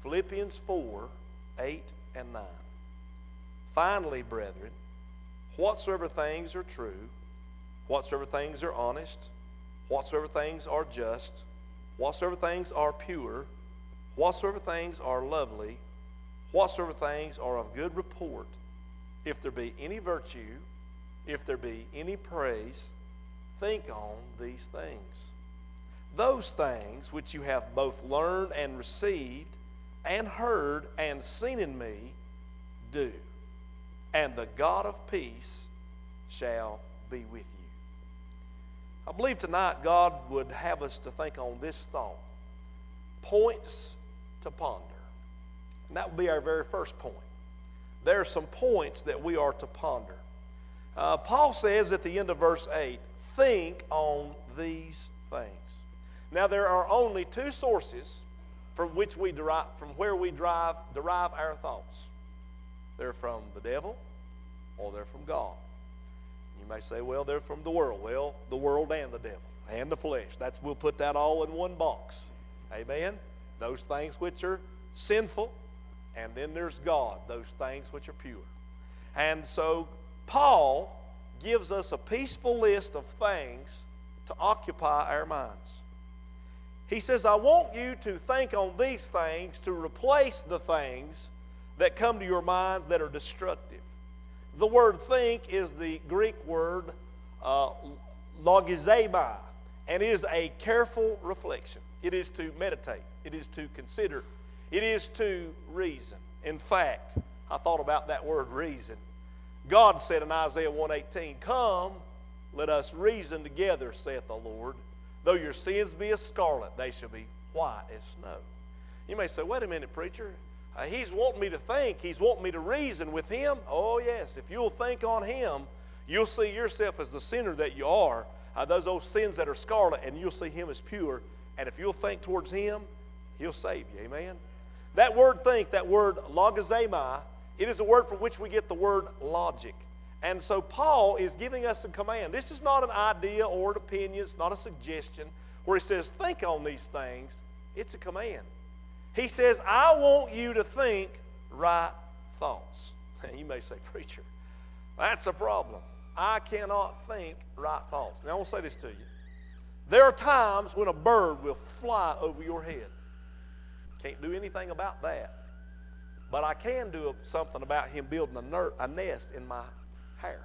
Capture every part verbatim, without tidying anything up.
Philippians four, eight and nine. Finally, brethren, whatsoever things are true, whatsoever things are honest, whatsoever things are just, whatsoever things are pure, whatsoever things are lovely, whatsoever things are of good report, if there be any virtue, if there be any praise, think on these things. Those things which you have both learned and received and heard and seen in me, do, and the God of peace shall be with you. I believe tonight God would have us to think on this thought: points to ponder. And that would be our very first point. There are some points that we are to ponder. Uh, Paul says at the end of verse eight, think on these things. Now there are only two sources from which we derive, from where we derive, derive our thoughts. They're from the devil or they're from God. You may say, well, they're from the world. Well, the world and the devil and the flesh. That's, we'll put that all in one box. Amen? Those things which are sinful, and then there's God, those things which are pure. And so Paul gives us a peaceful list of things to occupy our minds. He says, I want you to think on these things to replace the things that come to your minds that are destructive. The word think is the Greek word uh, logizomai, and it is a careful reflection. It is to meditate. It is to consider. It is to reason. In fact, I thought about that word reason. God said in Isaiah one eighteen, come, let us reason together, saith the Lord. Though your sins be as scarlet, they shall be white as snow. You may say, wait a minute, preacher. Uh, he's wanting me to think. He's wanting me to reason with him. Oh, yes. If you'll think on him, you'll see yourself as the sinner that you are. Uh, those old sins that are scarlet, and you'll see him as pure. And if you'll think towards him, he'll save you. Amen? That word think, that word logizomai, it is a word from which we get the word logic. And so Paul is giving us a command. This is not an idea or an opinion. It's not a suggestion where he says, think on these things. It's a command. He says, I want you to think right thoughts. You may say, preacher, that's a problem. I cannot think right thoughts. Now, I want to say this to you. There are times when a bird will fly over your head. Can't do anything about that. But I can do something about him building a, ner- a nest in my hair.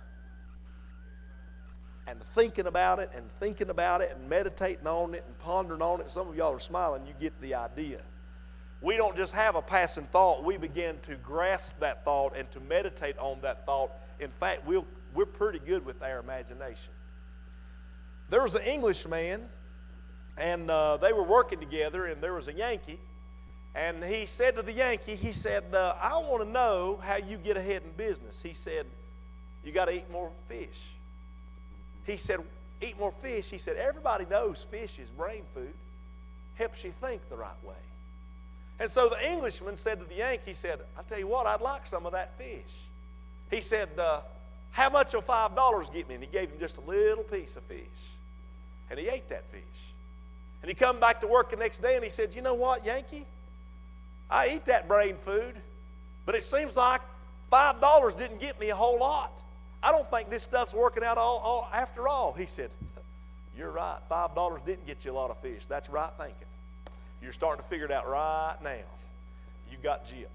And thinking about it and thinking about it and meditating on it and pondering on it. Some of y'all are smiling. You get the idea. We don't just have a passing thought. We begin to grasp that thought and to meditate on that thought. In fact, we'll, we're pretty good with our imagination. There was an Englishman, and uh, they were working together, and there was a Yankee. And he said to the Yankee, he said, uh, I want to know how you get ahead in business. He said, you got to eat more fish. He said, eat more fish. He said, everybody knows fish is brain food. Helps you think the right way. And so the Englishman said to the Yankee, he said, I tell you what, I'd like some of that fish. He said, uh, how much will five dollars get me? And he gave him just a little piece of fish. And he ate that fish. And he come back to work the next day and he said, you know what, Yankee? I eat that brain food, but it seems like five dollars didn't get me a whole lot. I don't think this stuff's working out all, all after all. He said, you're right. five dollars didn't get you a lot of fish. That's right thinking. You're starting to figure it out right now. You got gypped.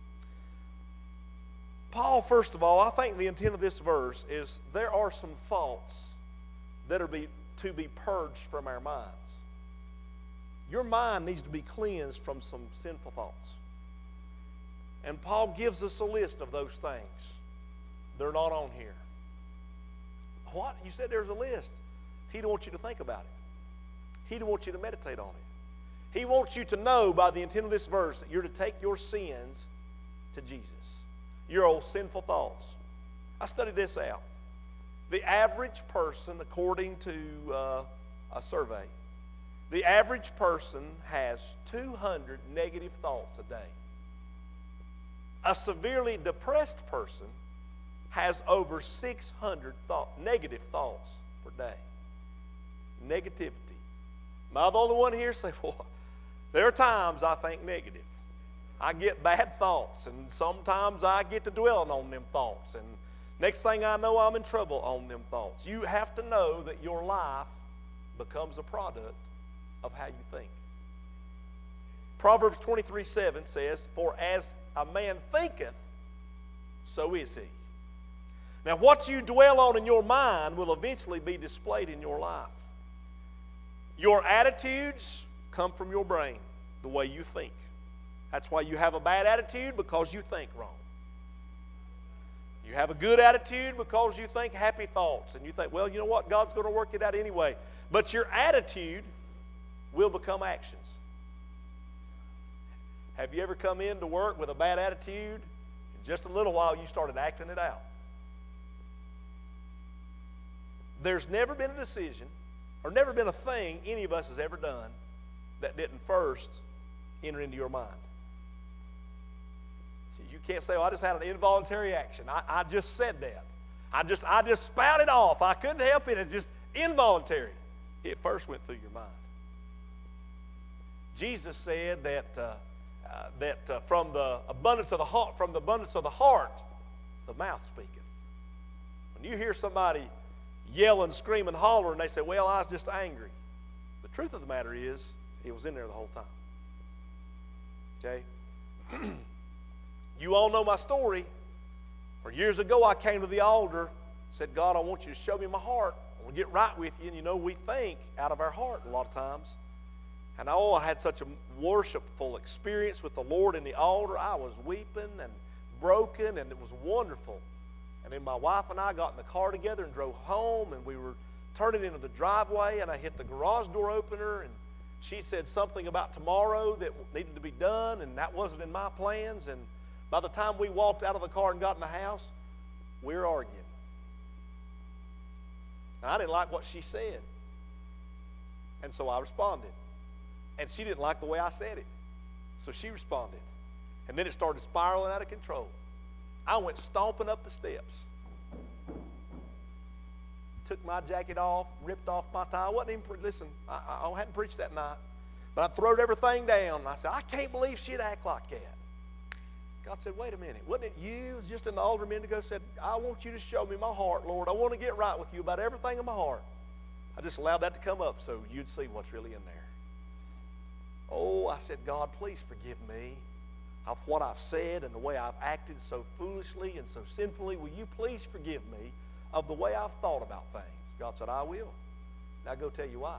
Paul, first of all, I think the intent of this verse is there are some thoughts that are be, to be purged from our minds. Your mind needs to be cleansed from some sinful thoughts. And Paul gives us a list of those things. They're not on here. What? You said there's a list. He don't want you to think about it. He don't want you to meditate on it. He wants you to know by the intent of this verse that you're to take your sins to Jesus. Your old sinful thoughts. I studied this out. The average person, according to uh, a survey, the average person has two hundred negative thoughts a day. A severely depressed person has over six hundred thought, negative thoughts per day. Negativity. Am I the only one here say, well, there are times I think negative. I get bad thoughts, and sometimes I get to dwelling on them thoughts, and next thing I know, I'm in trouble on them thoughts. You have to know that your life becomes a product of how you think. Proverbs twenty-three seven says, "For as a man thinketh, so is he." Now, what you dwell on in your mind will eventually be displayed in your life. Your attitudes come from your brain, the way you think. That's why you have a bad attitude, because you think wrong. You have a good attitude because you think happy thoughts, and you think, well, you know what, God's going to work it out anyway. But your attitude will become actions. Have you ever come into work with a bad attitude? In just a little while, you started acting it out. There's never been a decision or never been a thing any of us has ever done that didn't first enter into your mind. You can't say, oh, I just had an involuntary action. I, I just said that. I just, I just spouted off. I couldn't help it. It's just involuntary. It first went through your mind. Jesus said that uh, uh, that uh, from the abundance of the heart, from the abundance of the heart, the mouth speaketh. When you hear somebody yelling, screaming, hollering, they say, well, I was just angry. The truth of the matter is, he was in there the whole time. Okay? You all know my story. For years ago, I came to the altar, said, God, I want you to show me my heart. I want to get right with you. And you know, we think out of our heart a lot of times. And oh, I had such a worshipful experience with the Lord in the altar. I was weeping and broken, and it was wonderful. And then my wife and I got in the car together and drove home, and we were turning into the driveway, and I hit the garage door opener, and she said something about tomorrow that needed to be done, and that wasn't in my plans. And by the time we walked out of the car and got in the house, we were arguing. And I didn't like what she said. And so I responded. And she didn't like the way I said it. So she responded. And then it started spiraling out of control. I went stomping up the steps. Took my jacket off, ripped off my tie. I wasn't even, pre- listen, I, I hadn't preached that night. But I throwed everything down. And I said, I can't believe she'd act like that. God said, wait a minute. Wasn't it you? It was just in the altar a minute ago. Said, I want you to show me my heart, Lord. I want to get right with you about everything in my heart. I just allowed that to come up so you'd see what's really in there. Oh, I said, God, please forgive me of what I've said and the way I've acted so foolishly and so sinfully. Will you please forgive me of the way I've thought about things? God said, I will. Now go tell your wife.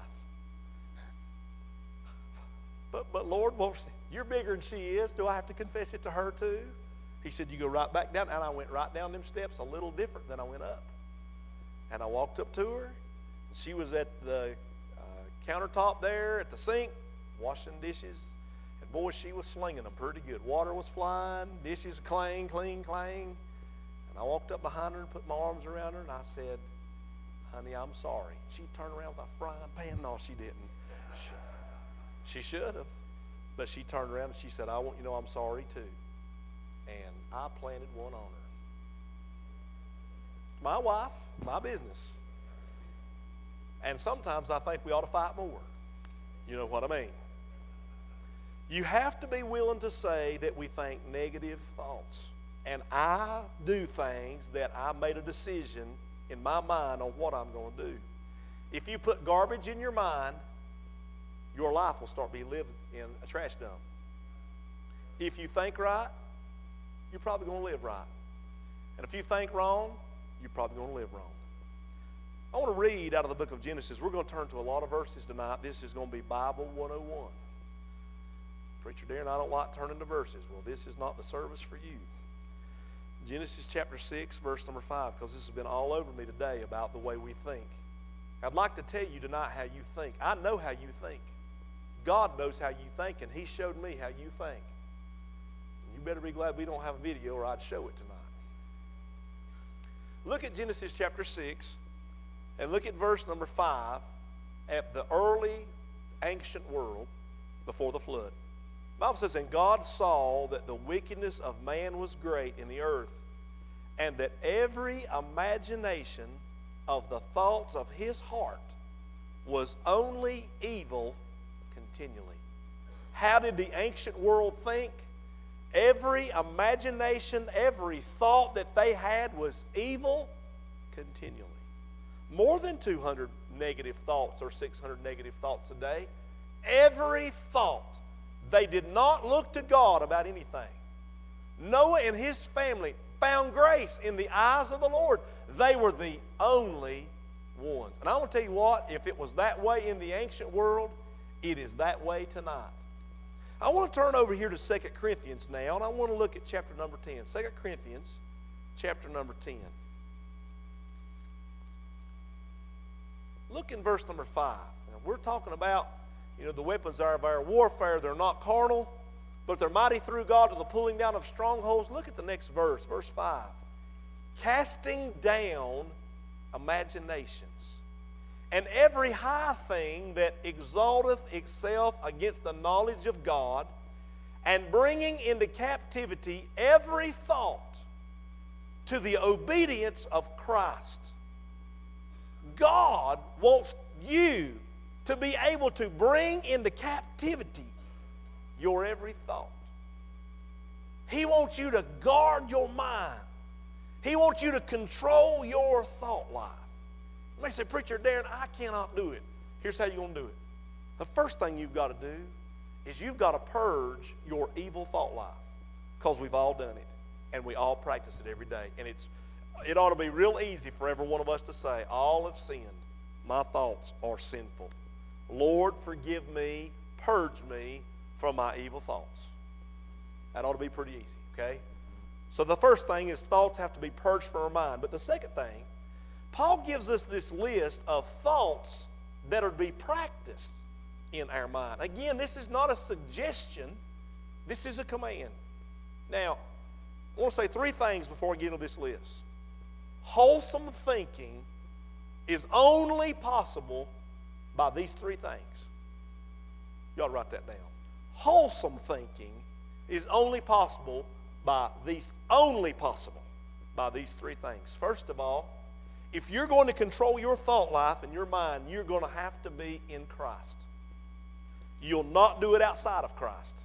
But, but Lord, well, you're bigger than she is. Do I have to confess it to her too? He said, you go right back down. And I went right down them steps a little different than I went up. And I walked up to her. And she was at the uh, countertop there at the sink, washing dishes. And boy, she was slinging them pretty good. Water was flying, dishes clang, cling, clang. And I walked up behind her and put my arms around her, and I said, honey, I'm sorry. She turned around with a frying pan. No, she didn't. She, she should have. But she turned around and she said, I want you to know I'm sorry too. And I planted one on her. My wife, my business. And sometimes I think we ought to fight more. You know what I mean? You have to be willing to say that we think negative thoughts. And I do things that I made a decision in my mind on what I'm going to do. If you put garbage in your mind, your life will start being lived in a trash dump. If you think right, you're probably going to live right. And if you think wrong, you're probably going to live wrong. I want to read out of the book of Genesis. We're going to turn to a lot of verses tonight. This is going to be Bible one oh one. Preacher Darren, I don't like turning to verses. Well, this is not the service for you. Genesis chapter six, verse number five, because this has been all over me today about the way we think. I'd like to tell you tonight how you think. I know how you think. God knows how you think, and He showed me how you think. You better be glad we don't have a video, or I'd show it tonight. Look at Genesis chapter six, and look at verse number five at the early ancient world before the flood. The Bible says, and God saw that the wickedness of man was great in the earth, and that every imagination of the thoughts of his heart was only evil continually. How did the ancient world think? every imagination, every thought that they had was evil continually. More than two hundred negative thoughts or six hundred negative thoughts a day. Every thought. They did not look to God about anything. Noah and his family found grace in the eyes of the Lord. They were the only ones. And I want to tell you what, if it was that way in the ancient world, it is that way tonight. I want to turn over here to Second Corinthians now, and I want to look at chapter number ten. Second Corinthians, chapter number ten. Look in verse number five. Now, we're talking about, you know, the weapons are of our warfare. They're not carnal, but they're mighty through God to the pulling down of strongholds. Look at the next verse, verse five. Casting down imaginations, and every high thing that exalteth itself against the knowledge of God, and bringing into captivity every thought to the obedience of Christ. God wants you to be able to bring into captivity your every thought. He wants you to guard your mind. He wants you to control your thought life. You may say, Preacher Darren, I cannot do it. Here's how you're going to do it. The first thing you've got to do is you've got to purge your evil thought life, because we've all done it, and we all practice it every day. And it's it ought to be real easy for every one of us to say, all have sinned. My thoughts are sinful. Lord, forgive me, purge me from my evil thoughts. That ought to be pretty easy, okay? So the first thing is thoughts have to be purged from our mind. But the second thing, Paul gives us this list of thoughts that are to be practiced in our mind. Again, this is not a suggestion. This is a command. Now, I want to say three things before I get into this list. Wholesome thinking is only possible by these three things. You ought to write that down. Wholesome thinking is only possible by these, only possible by these three things. First of all, if you're going to control your thought life and your mind, you're going to have to be in Christ. You'll not do it outside of Christ.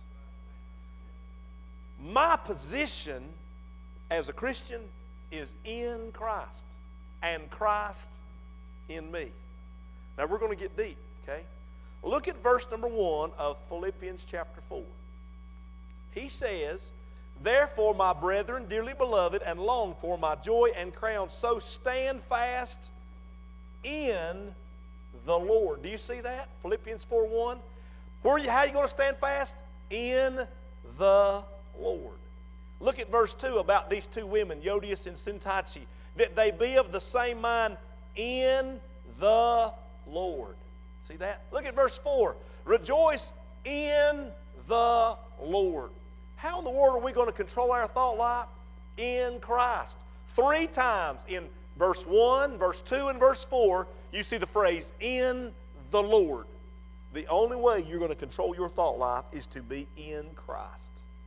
My position as a Christian is in Christ, and Christ in me. Now we're going to get deep, okay? Look at verse number one of Philippians chapter four. He says, Therefore, my brethren, dearly beloved, and longed for, my joy and crown, so stand fast in the Lord. Do you see that? Philippians four one. Where are you, how are you going to stand fast? In the Lord. Look at verse two about these two women, Euodias and Syntyche, that they be of the same mind in the Lord. See that? Look at verse four. Rejoice in the Lord. How in the world are we going to control our thought life? In Christ. Three times in verse one, verse two, and verse four, you see the phrase, in the Lord. The only way you're going to control your thought life is to be in Christ.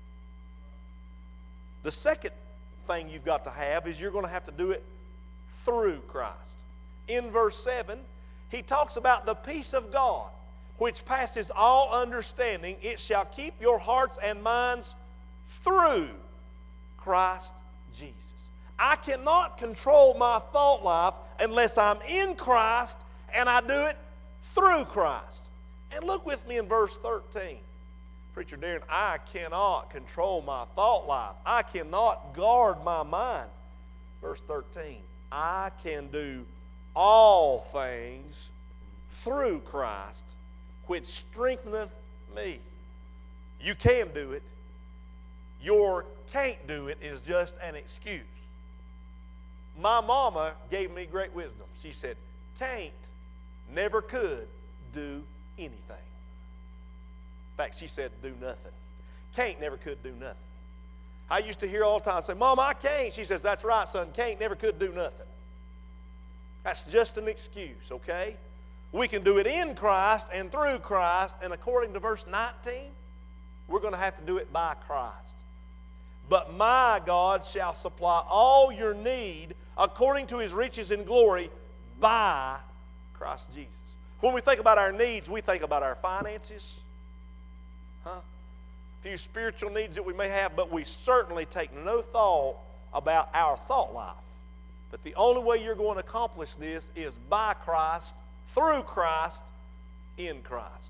The second thing you've got to have is you're going to have to do it through Christ. In verse seven, he talks about the peace of God, which passes all understanding. It shall keep your hearts and minds through Christ Jesus. I cannot control my thought life unless I'm in Christ and I do it through Christ. And look with me in verse thirteen. Preacher Darren, I cannot control my thought life. I cannot guard my mind. Verse thirteen, I can do all things through Christ, which strengtheneth me. You can do it. Your can't do it is just an excuse. My mama gave me great wisdom. She said, can't, never could do anything. In fact, she said, do nothing. Can't, never could do nothing. I used to hear all the time, say, Mama, I can't. She says, that's right, son. Can't, never could do nothing. That's just an excuse, okay? We can do it in Christ and through Christ, and according to verse nineteen, we're going to have to do it by Christ. But my God shall supply all your need according to his riches in glory by Christ Jesus. When we think about our needs, we think about our finances. Huh? few spiritual needs that we may have, but we certainly take no thought about our thought life. But the only way you're going to accomplish this is by Christ, through Christ, in Christ.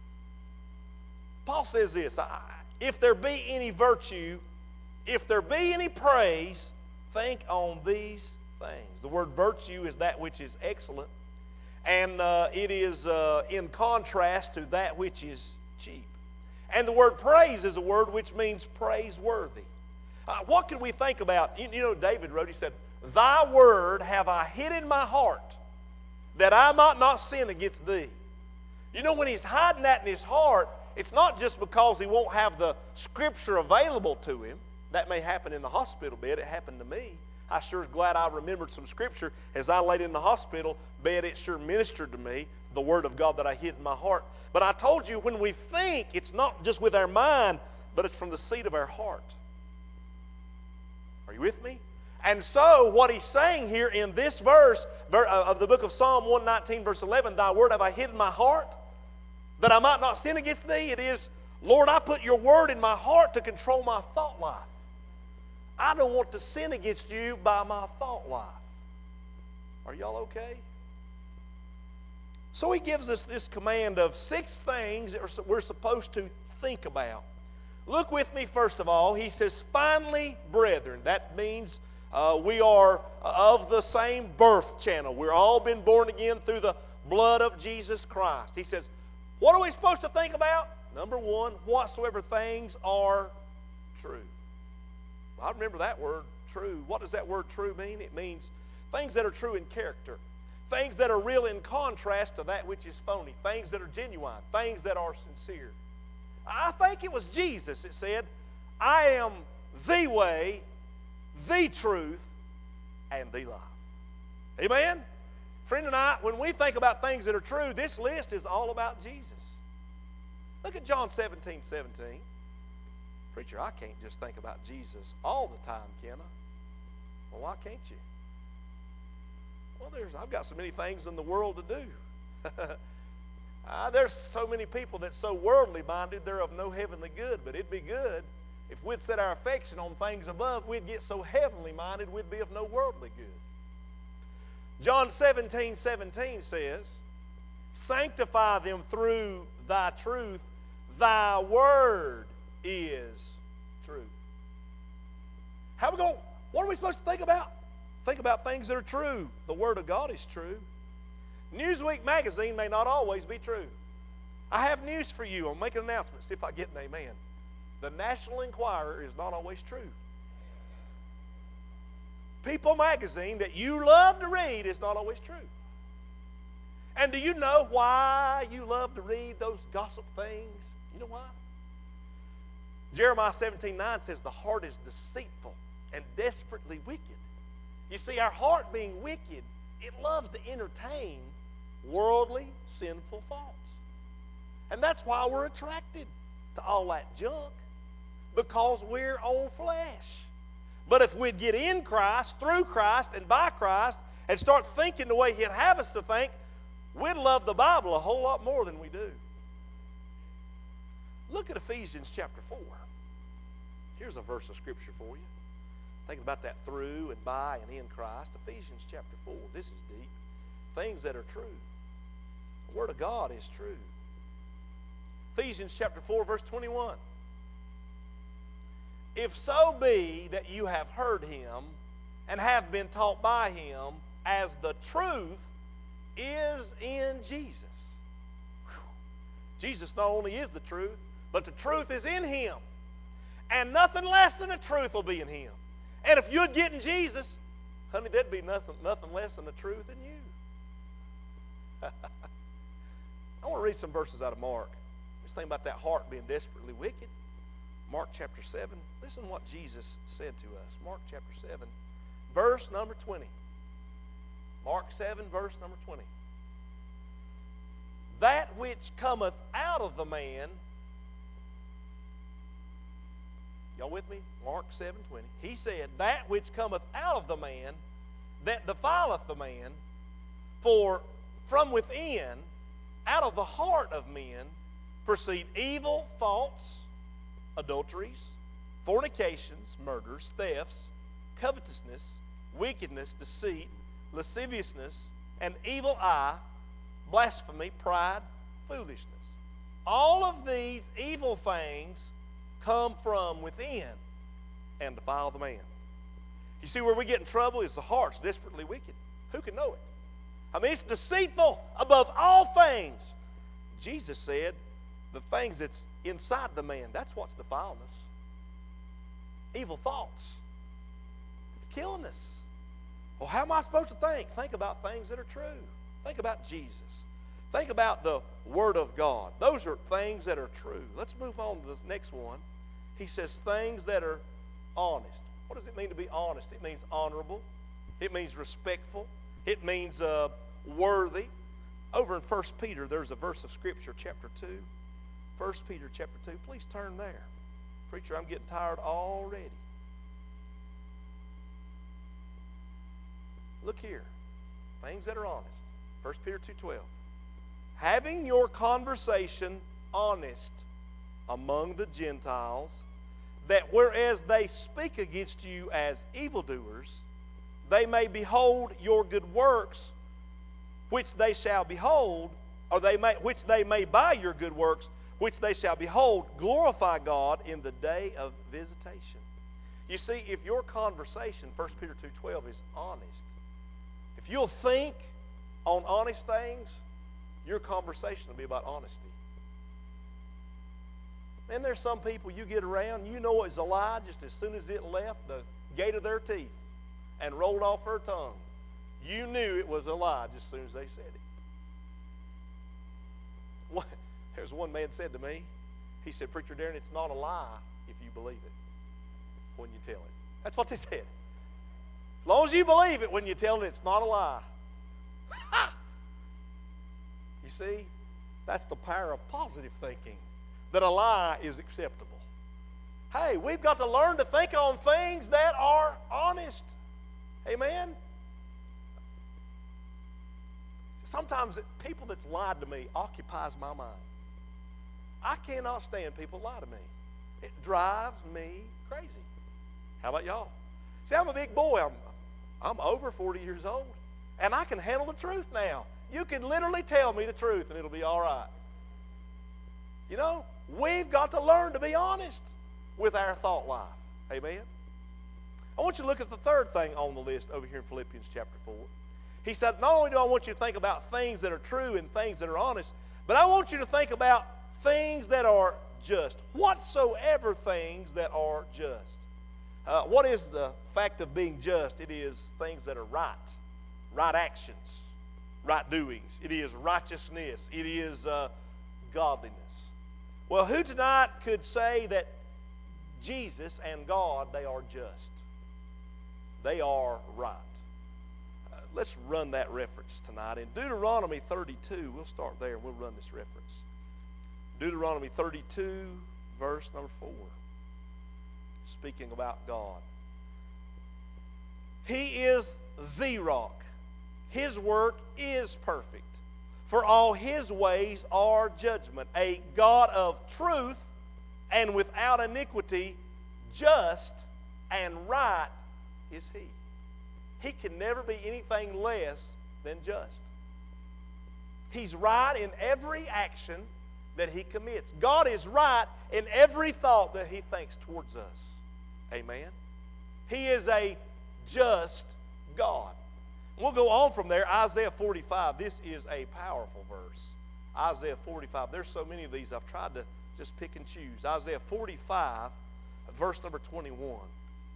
Paul says this, if there be any virtue, if there be any praise, think on these things. The word virtue is that which is excellent, and uh, it is uh, in contrast to that which is cheap. And the word praise is a word which means praiseworthy. Uh, what can we think about? You, you know, David wrote, he said, Thy word have I hid in my heart, that I might not sin against thee. You know, when he's hiding that in his heart, it's not just because he won't have the Scripture available to him. That may happen in the hospital bed. It happened to me. I sure is glad I remembered some Scripture. As I laid in the hospital bed, it sure ministered to me, the Word of God that I hid in my heart. But I told you, when we think, it's not just with our mind, but it's from the seat of our heart. Are you with me? And so, what he's saying here in this verse of the book of Psalm one nineteen, verse eleven, Thy word have I hid in my heart, that I might not sin against thee. It is, Lord, I put your word in my heart to control my thought life. I don't want to sin against you by my thought life. Are y'all okay? So he gives us this command of six things that we're supposed to think about. Look with me, first of all. He says, finally, brethren. That means uh, we are of the same birth channel. We're all been born again through the blood of Jesus Christ. He says, what are we supposed to think about? Number one, whatsoever things are true. Well, I remember that word, true. What does that word true mean? It means things that are true in character. Things that are real in contrast to that which is phony. Things that are genuine. Things that are sincere. I think it was Jesus that said, I am the way, the truth, and the life. Amen? Friend and I, when we think about things that are true, this list is all about Jesus. Look at John seventeen seventeen. Preacher, I can't just think about Jesus all the time, can I? Well, why can't you? Well, there's I've got so many things in the world to do. uh, there's so many people that's so worldly minded, they're of no heavenly good. But it'd be good if we'd set our affection on things above, we'd get so heavenly minded, we'd be of no worldly good. John seventeen seventeen says, sanctify them through thy truth. Thy word is truth. How are we going? What are we supposed to think about? Think about things that are true. The Word of God is true. Newsweek magazine may not always be true. I have news for you. I'll make an announcement, see if I get an amen. The National Enquirer is not always true. People magazine that you love to read is not always true. And do you know why you love to read those gossip things? You know why? Jeremiah seventeen nine says the heart is deceitful and desperately wicked. You see, our heart being wicked, it loves to entertain worldly, sinful thoughts. And that's why we're attracted to all that junk, because we're old flesh. But if we'd get in Christ, through Christ, and by Christ, and start thinking the way He'd have us to think, we'd love the Bible a whole lot more than we do. Look at Ephesians chapter four. Here's a verse of Scripture for you. Thinking about that through and by and in Christ. Ephesians chapter four. This is deep. Things that are true. The Word of God is true. Ephesians chapter four, verse twenty-one. If so be that you have heard Him and have been taught by Him, as the truth is in Jesus. Whew. Jesus not only is the truth, but the truth is in Him. And nothing less than the truth will be in Him. And if you'd get in Jesus, honey, there'd be nothing, nothing less than the truth in you. I want to read some verses out of Mark. Just think about that heart being desperately wicked. Mark chapter seven. Listen to what Jesus said to us. Mark chapter seven, verse number twenty. Mark seven, verse number twenty. That which cometh out of the man, y'all with me? Mark seven twenty. He said, that which cometh out of the man, that defileth the man, for from within, out of the heart of men, proceed evil thoughts, adulteries, fornications, murders, thefts, covetousness, wickedness, deceit, lasciviousness, an evil eye, blasphemy, pride, foolishness. All of these evil things come from within and defile the man. You see, where we get in trouble is the heart's desperately wicked. Who can know it? I mean, it's deceitful above all things. Jesus said the things that's inside the man, that's what's defiling us. Evil thoughts. It's killing us. Well, how am I supposed to think? Think about things that are true. Think about Jesus. Think about the Word of God. Those are things that are true. Let's move on to this next one. He says things that are honest. What does it mean to be honest? It means honorable. It means respectful. It means uh, worthy. Over in First Peter, there's a verse of Scripture, chapter two. First Peter chapter two. Please turn there. Preacher, I'm getting tired already. Look here. Things that are honest. First Peter two twelve. Having your conversation honest among the Gentiles, that whereas they speak against you as evildoers, they may behold your good works, which they shall behold, or they may, which they may by your good works, which they shall behold, glorify God in the day of visitation. You see, if your conversation, First Peter two twelve, is honest, if you'll think on honest things, your conversation will be about honesty. And there's some people you get around, you know it's a lie just as soon as it left the gate of their teeth and rolled off her tongue. You knew it was a lie just as soon as they said it. What, there's one man said to me, he said, Preacher Darren, it's not a lie if you believe it when you tell it. That's what they said. As long as you believe it when you tell it, it's not a lie. You see, that's the power of positive thinking, that a lie is acceptable. Hey, we've got to learn to think on things that are honest. Amen? Sometimes people that's lied to me occupies my mind. I cannot stand people lie to me. It drives me crazy. How about y'all? See, I'm a big boy. I'm, I'm over forty years old, and I can handle the truth now. You can literally tell me the truth, and it'll be all right. You know, we've got to learn to be honest with our thought life. Amen? I want you to look at the third thing on the list over here in Philippians chapter four. He said, not only do I want you to think about things that are true and things that are honest, but I want you to think about things that are just. Whatsoever things that are just. Uh, what is the fact of being just? It is things that are right. Right actions. Right doings. It is righteousness. It is uh, godliness. Well, who tonight could say that Jesus and God, they are just? They are right. Uh, let's run that reference tonight. In Deuteronomy thirty-two, we'll start there and we'll run this reference. Deuteronomy thirty-two, verse number four. Speaking about God. He is the rock. His work is perfect. For all His ways are judgment. A God of truth and without iniquity, just and right is He. He can never be anything less than just. He's right in every action that He commits. God is right in every thought that He thinks towards us. Amen? He is a just God. We'll go on from there. Isaiah forty-five. This is a powerful verse. Isaiah forty-five. There's so many of these I've tried to just pick and choose. Isaiah forty-five, verse number twenty-one.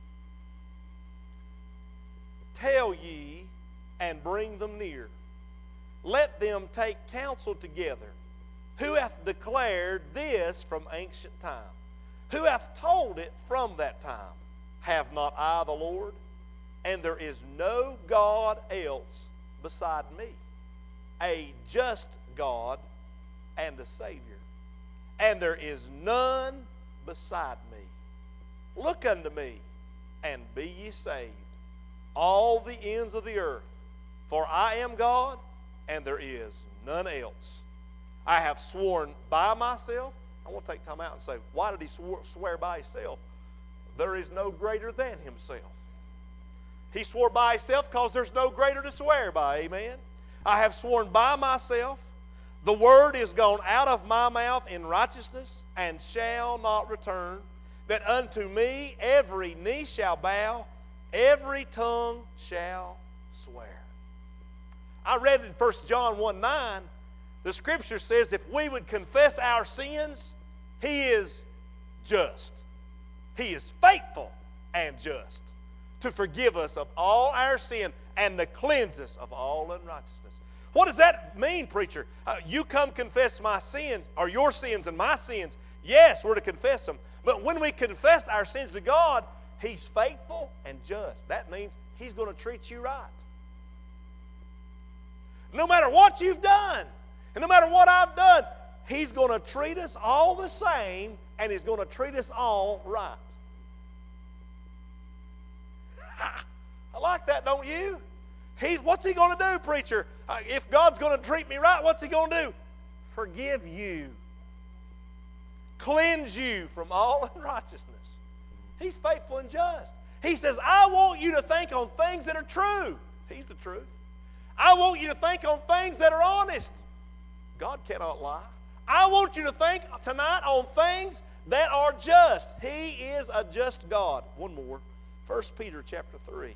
Tell ye and bring them near. Let them take counsel together. Who hath declared this from ancient time? Who hath told it from that time? Have not I the Lord? And there is no God else beside me, a just God and a Savior. And there is none beside me. Look unto me, and be ye saved, all the ends of the earth. For I am God, and there is none else. I have sworn by myself, I want to take time out and say, why did he swear by himself? There is no greater than himself. He swore by himself because there's no greater to swear by. Amen. I have sworn by myself. The word is gone out of my mouth in righteousness and shall not return, that unto me every knee shall bow, every tongue shall swear. I read in First John one nine, the Scripture says if we would confess our sins, He is just. He is faithful and just to forgive us of all our sin and to cleanse us of all unrighteousness. What does that mean, preacher? Uh, you come confess my sins, or your sins and my sins. Yes, we're to confess them. But when we confess our sins to God, He's faithful and just. That means He's going to treat you right. No matter what you've done, and no matter what I've done, He's going to treat us all the same, and He's going to treat us all right. I like that, don't you? He's, what's He going to do, preacher? Uh, if God's going to treat me right, what's He going to do? Forgive you. Cleanse you from all unrighteousness. He's faithful and just. He says, I want you to think on things that are true. He's the truth. I want you to think on things that are honest. God cannot lie. I want you to think tonight on things that are just. He is a just God. One more. First Peter chapter three.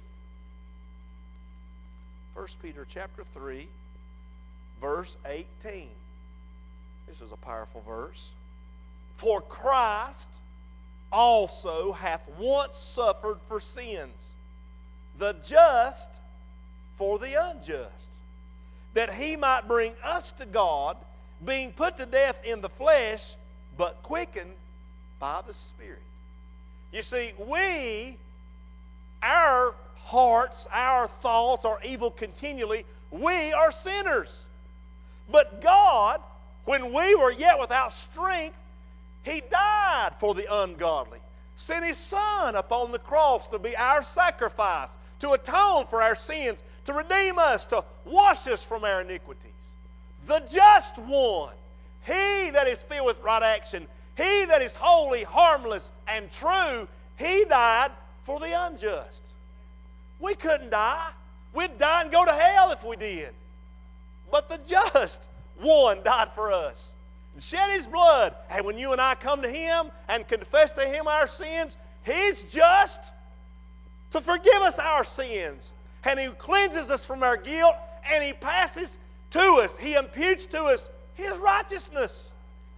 First Peter chapter three, verse eighteen. This is a powerful verse. For Christ also hath once suffered for sins, the just for the unjust, that He might bring us to God, being put to death in the flesh, but quickened by the Spirit. You see, we, our hearts, our thoughts are evil continually. We are sinners. But God, when we were yet without strength, He died for the ungodly, sent His Son upon the cross to be our sacrifice, to atone for our sins, to redeem us, to wash us from our iniquities. The just one, He that is filled with right action, He that is holy, harmless, and true, He died for the unjust. We couldn't die. We'd die and go to hell if we did. But the just one died for us and shed His blood. And when you and I come to Him and confess to Him our sins, He's just to forgive us our sins. And He cleanses us from our guilt, and He passes to us, He imputes to us His righteousness.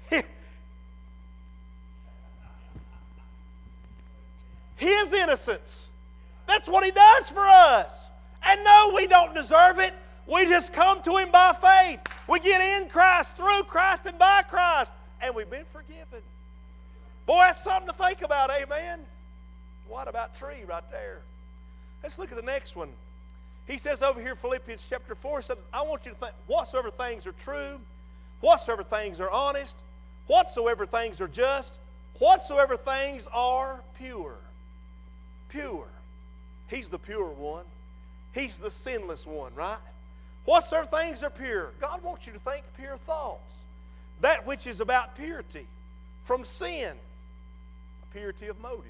His innocence. That's what He does for us. And no, we don't deserve it. We just come to Him by faith. We get in Christ, through Christ, and by Christ. And we've been forgiven. Boy, that's something to think about, amen? What about tree right there? Let's look at the next one. He says over here, Philippians chapter four, he said, I want you to think, whatsoever things are true, whatsoever things are honest, whatsoever things are just, whatsoever things are pure. Pure. He's the pure one. He's the sinless one, right? Whatsoever things are pure. God wants you to think pure thoughts. That which is about purity from sin. Purity of motives.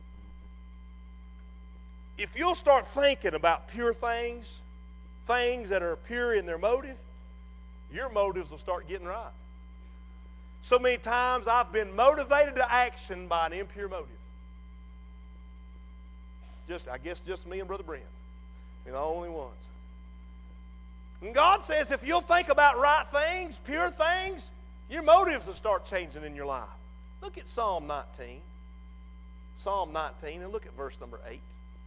If you'll start thinking about pure things, things that are pure in their motive, your motives will start getting right. So many times I've been motivated to action by an impure motive. Just, I guess just me and Brother Brent. We're the only ones. And God says if you'll think about right things, pure things, your motives will start changing in your life. Look at Psalm nineteen. Psalm nineteen, and look at verse number eight.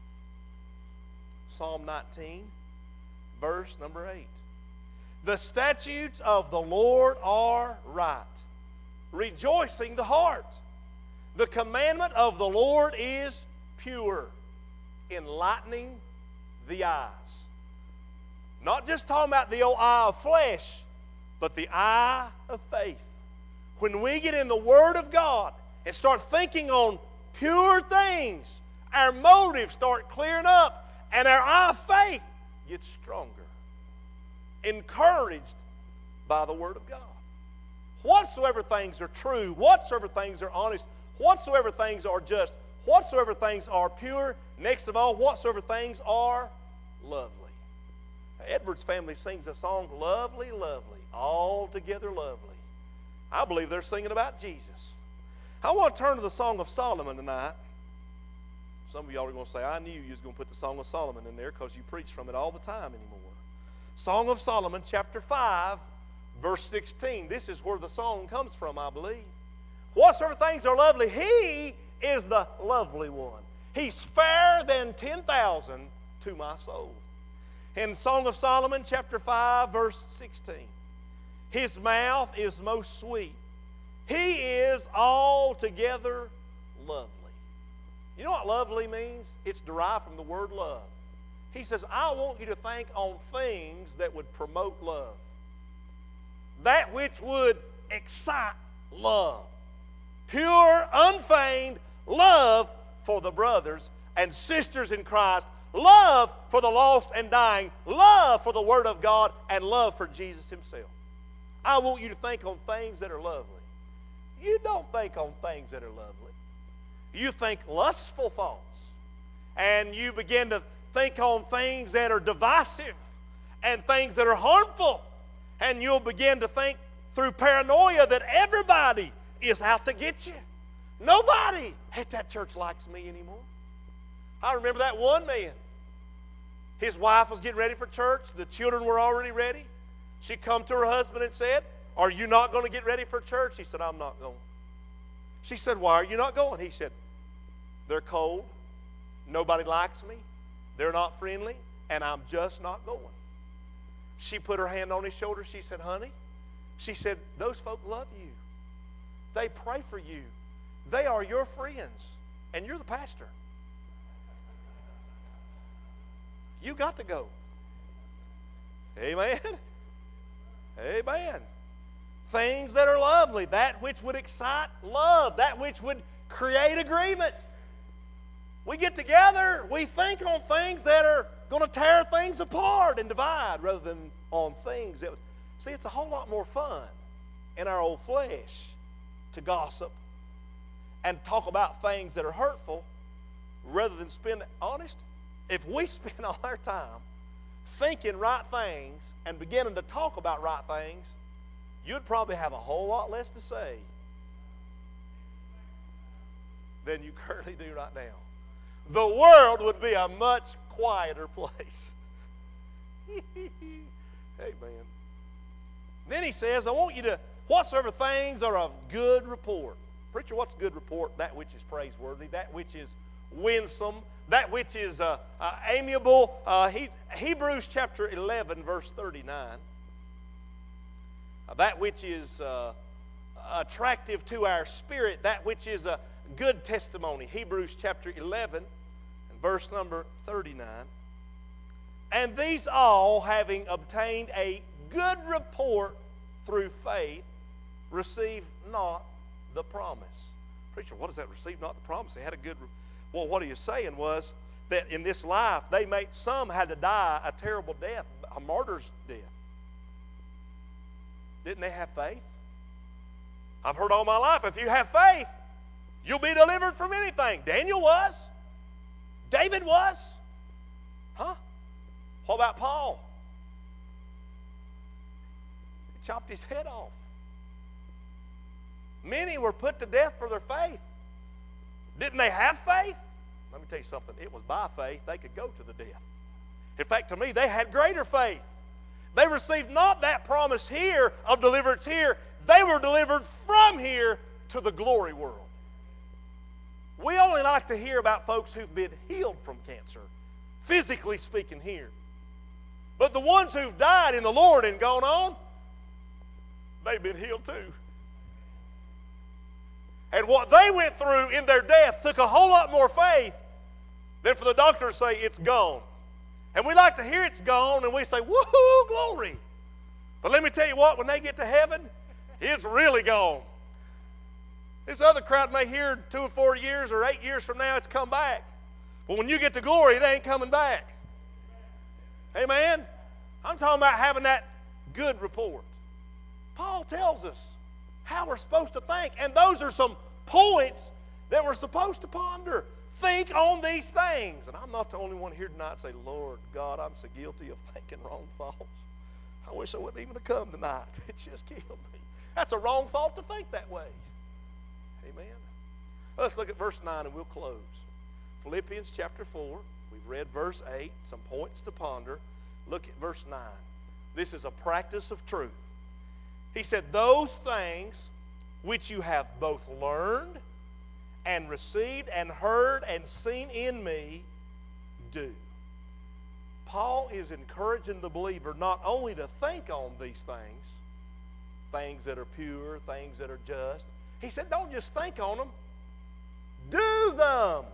Psalm nineteen, verse number eight. The statutes of the Lord are right, rejoicing the heart. The commandment of the Lord is pure, enlightening the eyes. Not just talking about the old eye of flesh, but the eye of faith. When we get in the Word of God and start thinking on pure things, our motives start clearing up, and our eye of faith gets stronger. Encouraged by the Word of God. whatsoever things are true, whatsoever things are honest, whatsoever things are just, whatsoever things are pure, next of all, whatsoever things are lovely. Edwards family sings a song, Lovely, Lovely, Altogether Lovely. I believe they're singing about Jesus. I want to turn to the Song of Solomon tonight. Some of y'all are going to say, I knew you was going to put the Song of Solomon in there because you preach from it all the time anymore. Song of Solomon, chapter five, verse sixteen. This is where the song comes from, I believe. Whatsoever things are lovely, he is the lovely one. He's fairer than ten thousand to my soul. In Song of Solomon, chapter five, verse sixteen. His mouth is most sweet. He is altogether lovely. You know what lovely means? It's derived from the word love. He says, I want you to think on things that would promote love. That which would excite love. Pure, unfeigned love for the brothers and sisters in Christ. Love for the lost and dying. Love for the Word of God. And love for Jesus Himself. I want you to think on things that are lovely. You don't think on things that are lovely. You think lustful thoughts. And you begin to think on things that are divisive and things that are harmful. And you'll begin to think through paranoia that everybody is out to get you. Nobody at that church likes me anymore. I remember that one man. His wife was getting ready for church. The children were already ready. She come to her husband and said, are you not going to get ready for church? He said, I'm not going. She said, why are you not going? He said, they're cold. Nobody likes me. They're not friendly. And I'm just not going. She put her hand on his shoulder. She said, honey, she said, those folk love you. They pray for you. They are your friends. And you're the pastor. You got to go. Amen. Amen. Things that are lovely, that which would excite love, that which would create agreement. We get together, we think on things that are going to tear things apart and divide rather than on things that... See, it's a whole lot more fun in our old flesh to gossip and talk about things that are hurtful rather than spend... Honest, if we spend all our time thinking right things and beginning to talk about right things, you'd probably have a whole lot less to say than you currently do right now. The world would be a much quieter place. Amen. Then he says, I want you to, whatsoever things are of good report. Preacher, what's good report? That which is praiseworthy, that which is winsome, that which is uh, uh, amiable. Uh, he, Hebrews chapter eleven, verse thirty-nine. Uh, that which is uh, attractive to our spirit, that which is a good testimony. Hebrews chapter eleven, and verse number thirty-nine. And these all, having obtained a good report through faith, receive not the promise. Preacher, what does that receive not the promise? They had a good report. Well, what he was saying was that in this life, they made, some had to die a terrible death, a martyr's death. Didn't they have faith? I've heard all my life, if you have faith, you'll be delivered from anything. Daniel was. David was. Huh? What about Paul? He chopped his head off. Many were put to death for their faith. Didn't they have faith? Let me tell you something. It was by faith they could go to the death. In fact, to me, they had greater faith. They received not that promise here of deliverance here. They were delivered from here to the glory world. We only like to hear about folks who've been healed from cancer, physically speaking here. But the ones who've died in the Lord and gone on, they've been healed too. And what they went through in their death took a whole lot more faith than for the doctor to say it's gone. And we like to hear it's gone, and we say, woohoo, glory. But let me tell you what, when they get to heaven, it's really gone. This other crowd may hear two or four years or eight years from now it's come back. But when you get to glory, it ain't coming back. Amen? I'm talking about having that good report. Paul tells us how we're supposed to think. And those are some points that we're supposed to ponder. Think on these things. And I'm not the only one here tonight say, Lord God, I'm so guilty of thinking wrong thoughts. I wish I wouldn't even have come tonight. It just killed me. That's a wrong thought to think that way. Amen. Let's look at verse nine and we'll close. Philippians chapter four. We've read verse eight. Some points to ponder. Look at verse nine. This is a practice of truth. He said, those things which you have both learned and received and heard and seen in me, do. Paul is encouraging the believer not only to think on these things, things that are pure, things that are just. He said, don't just think on them. Do them.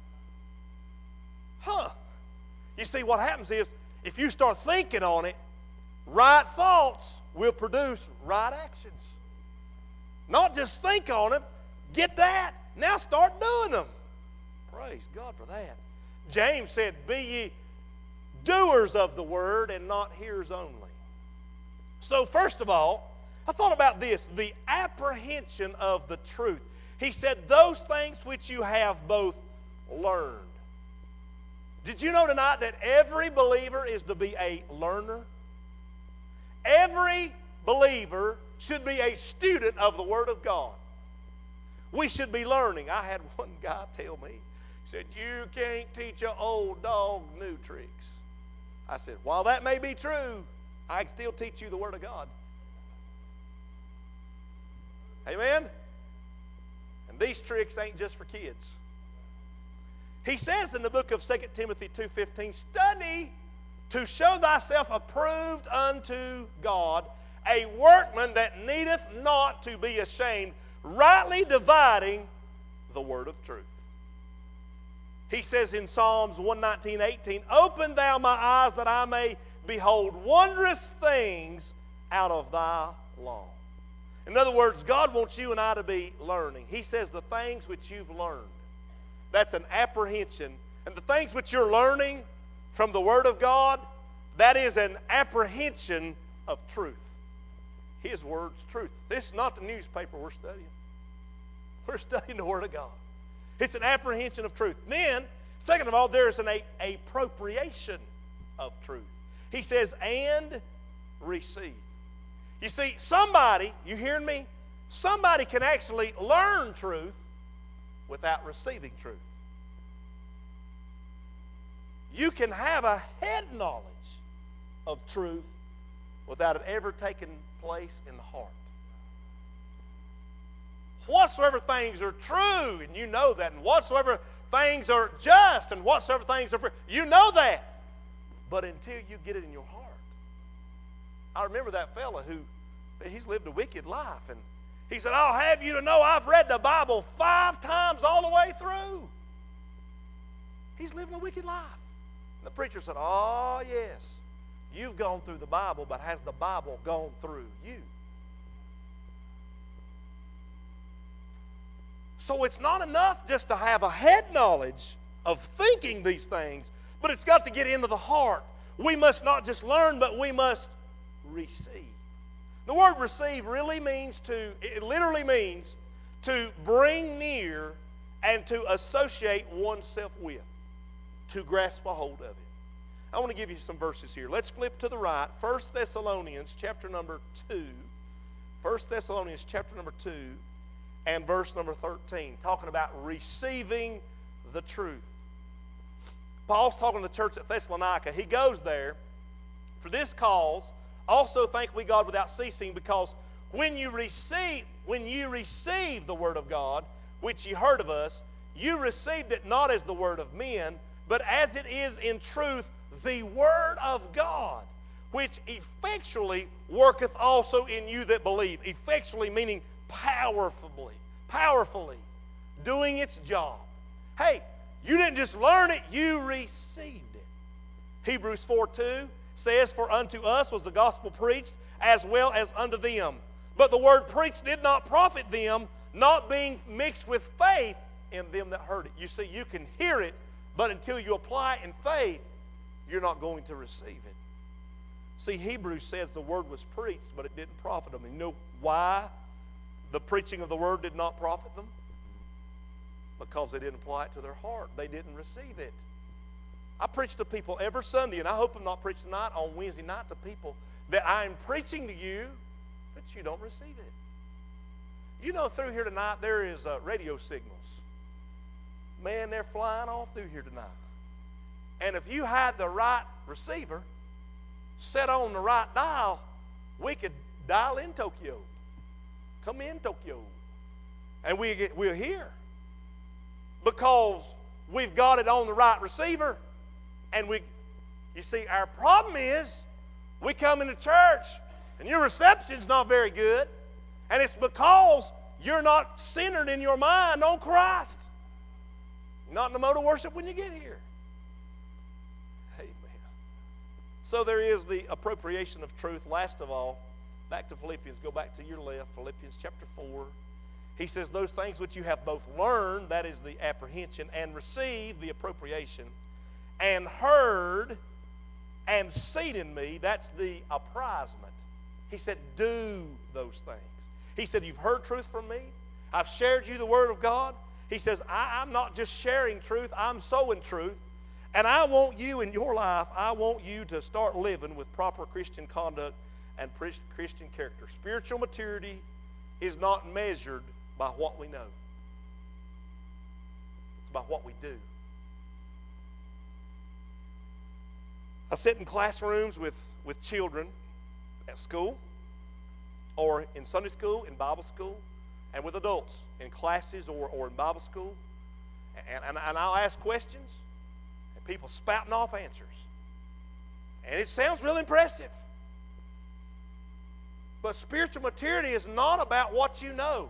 Huh. You see, what happens is, if you start thinking on it, right thoughts will produce right actions. Not just think on them. Get that. Now start doing them. Praise God for that. James said, be ye doers of the word and not hearers only. So first of all, I thought about this, the apprehension of the truth. He said, those things which you have both learned. Did you know tonight that every believer is to be a learner? Every believer should be a student of the Word of God. We should be learning. I had one guy tell me, he said, you can't teach an old dog new tricks. I said, while that may be true, I can still teach you the Word of God. Amen? And these tricks ain't just for kids. He says in the book of Second Timothy two fifteen, study to show thyself approved unto God, a workman that needeth not to be ashamed, rightly dividing the word of truth. He says in Psalms one nineteen, eighteen, open thou my eyes that I may behold wondrous things out of thy law. In other words, God wants you and I to be learning. He says the things which you've learned. That's an apprehension. And the things which you're learning from the Word of God, that is an apprehension of truth. His Word's truth. This is not the newspaper we're studying. We're studying the Word of God. It's an apprehension of truth. Then, second of all, there's an a, appropriation of truth. He says, and receive. You see, somebody, you hearing me? Somebody can actually learn truth without receiving truth. You can have a head knowledge of truth without it ever taking place in the heart. Whatsoever things are true, and you know that, and whatsoever things are just, and whatsoever things are, you know that. But until you get it in your heart. I remember that fella who, he's lived a wicked life, and he said, I'll have you to know I've read the Bible five times all the way through. He's living a wicked life. And the preacher said, oh, yes, you've gone through the Bible, but has the Bible gone through you? So it's not enough just to have a head knowledge of thinking these things, but it's got to get into the heart. We must not just learn, but we must receive. The word receive really means to, it literally means to bring near and to associate oneself with, to grasp a hold of it. I want to give you some verses here. Let's flip to the right. First Thessalonians chapter number two. First Thessalonians chapter number two and verse number thirteen, talking about receiving the truth. Paul's talking to the church at Thessalonica. He goes there, for this cause also thank we God without ceasing, because when you receive, when you receive the word of God, which ye heard of us, you received it not as the word of men, but as it is in truth the word of God, which effectually worketh also in you that believe. Effectually meaning powerfully, powerfully doing its job. Hey, you didn't just learn it, you received it. Hebrews four two says, for unto us was the gospel preached as well as unto them. But the word preached did not profit them, not being mixed with faith in them that heard it. You see, you can hear it, but until you apply it in faith, you're not going to receive it. See, Hebrews says the word was preached, but it didn't profit them. And you know why the preaching of the word did not profit them? Because they didn't apply it to their heart. They didn't receive it. I preach to people every Sunday, and I hope I'm not preaching tonight on Wednesday night to people that I'm preaching to you, but you don't receive it. You know, through here tonight there is uh, radio signals. Man, they're flying off through here tonight. And if you had the right receiver set on the right dial, we could dial in Tokyo, come in Tokyo, and we get, we're here because we've got it on the right receiver. And we, you see, our problem is we come into church and your reception's not very good, and it's because you're not centered in your mind on Christ. Not in the mode of worship when you get here. Amen. So there is the appropriation of truth. Last of all, back to Philippians. Go back to your left, Philippians chapter four. He says, those things which you have both learned, that is the apprehension, and received, the appropriation, and heard and seen in me, that's the apprisement. He said, do those things. He said, you've heard truth from me. I've shared you the word of God. He says, I, I'm not just sharing truth, I'm sowing truth. And I want you in your life, I want you to start living with proper Christian conduct and Christian character. Spiritual maturity is not measured by what we know. It's by what we do. I sit in classrooms with, with children at school or in Sunday school, in Bible school, and with adults in classes or, or in Bible school. And, and, and I'll ask questions, and people spouting off answers. And it sounds real impressive. But spiritual maturity is not about what you know.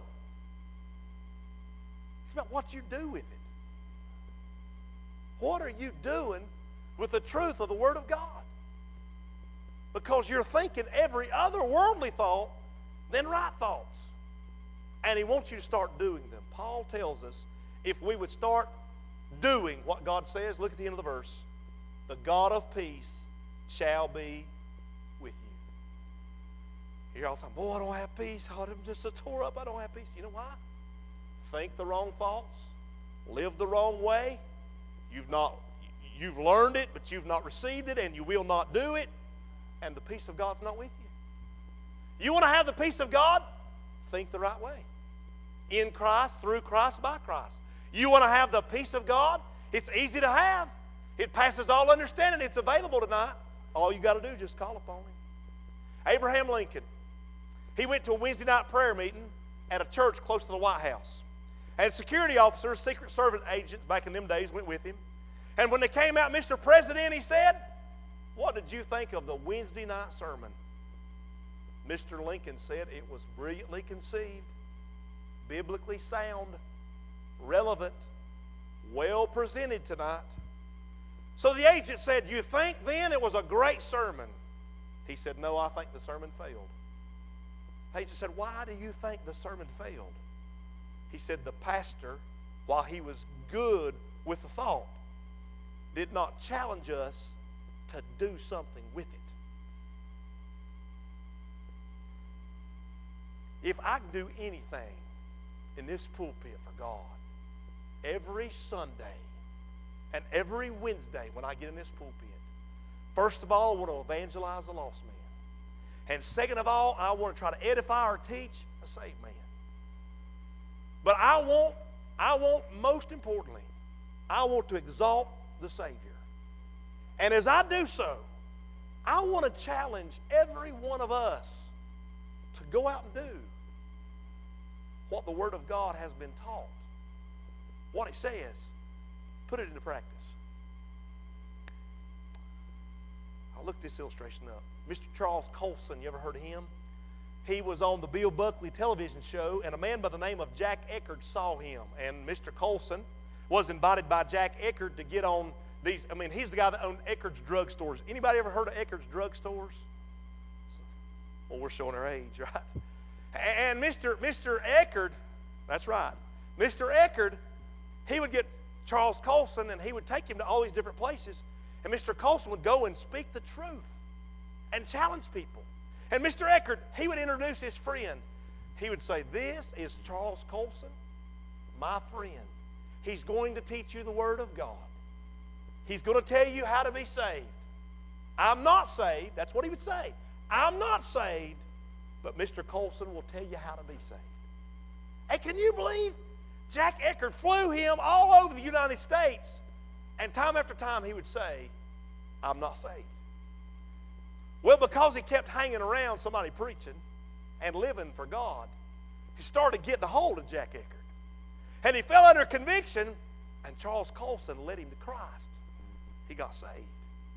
It's about what you do with it. What are you doing with the truth of the Word of God? Because you're thinking every other worldly thought than right thoughts. And He wants you to start doing them. Paul tells us if we would start doing what God says, look at the end of the verse, the God of peace shall be with you. You hear all the time, boy, I don't have peace. Oh, I'm just so tore up. I don't have peace. You know why? Think the wrong thoughts. Live the wrong way. You've not, you've learned it, but you've not received it, and you will not do it. And the peace of God's not with you. You want to have the peace of God? Think the right way. In Christ, through Christ, by Christ. You want to have the peace of God? It's easy to have. It passes all understanding. It's available tonight. All you got to do is just call upon Him. Abraham Lincoln, he went to a Wednesday night prayer meeting at a church close to the White House. And security officers, Secret Service agents back in them days went with him. And when they came out, Mister President, he said, what did you think of the Wednesday night sermon? Mister Lincoln said it was brilliantly conceived, biblically sound, relevant, well presented tonight. So the agent said, you think then it was a great sermon? He said, no, I think the sermon failed. The agent said, why do you think the sermon failed? He said, the pastor, while he was good with the thought, did not challenge us to do something with it. If I can do anything in this pulpit for God, every Sunday and every Wednesday when I get in this pulpit, first of all, I want to evangelize a lost man. And second of all, I want to try to edify or teach a saved man. But I want, I want, most importantly, I want to exalt the Savior. And as I do so, I want to challenge every one of us to go out and do what the Word of God has been taught. What it says, put it into practice. I'll look this illustration up. Mister Charles Colson, you ever heard of him? He was on the Bill Buckley television show, and a man by the name of Jack Eckert saw him. And Mister Colson was invited by Jack Eckert to get on these. I mean, he's the guy that owned Eckert's drugstores. Anybody ever heard of Eckert's drugstores? Well, we're showing our age, right? And Mister Mister Eckert, that's right. Mister Eckert, he would get Charles Colson, and he would take him to all these different places. And Mister Colson would go and speak the truth and challenge people. And Mister Eckert, he would introduce his friend. he would say, "This is Charles Colson, my friend. He's going to teach you the Word of God. He's going to tell you how to be saved. I'm not saved." That's what he would say. "I'm not saved, but Mister Colson will tell you how to be saved." And can you believe Jack Eckert flew him all over the United States, and time after time he would say, "I'm not saved." Well, because he kept hanging around somebody preaching and living for God, he started getting a hold of Jack Eckert. And he fell under conviction, and Charles Colson led him to Christ. He got saved.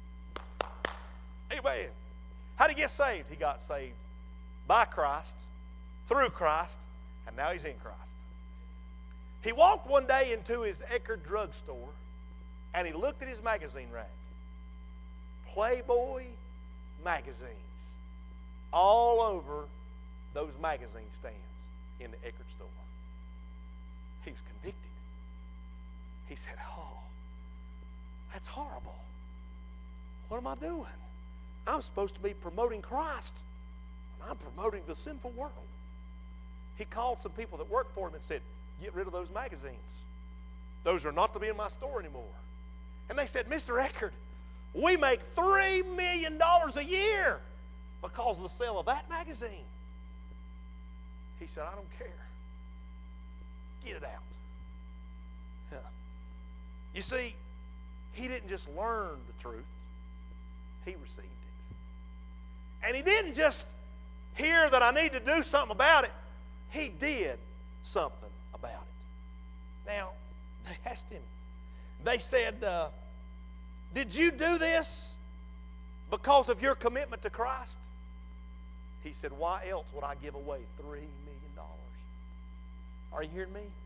Amen. How did he get saved? He got saved by Christ, through Christ, and now he's in Christ. He walked one day into his Eckerd drugstore, and he looked at his magazine rack. Playboy magazines all over those magazine stands in the Eckerd store. He was convicted. He said, "Oh, that's horrible. What am I doing? I'm supposed to be promoting Christ, and I'm promoting the sinful world." He called some people that worked for him and said, "Get rid of those magazines. Those are not to be in my store anymore." And they said, "Mister Eckerd, we make three million dollars a year because of the sale of that magazine." He said, "I don't care. Get it out." Huh. You see, he didn't just learn the truth. He received it. And he didn't just hear that I need to do something about it. He did something about it. Now, they asked him, they said, uh, "Did you do this because of your commitment to Christ?" He said, "Why else would I give away three million dollars? Are you hearing me?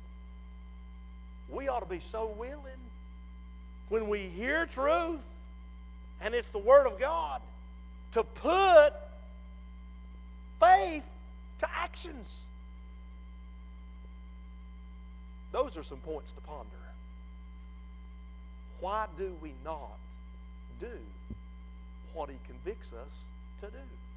We ought to be so willing when we hear truth, and it's the Word of God, to put faith to actions. Those are some points to ponder. Why do we not do what He convicts us to do?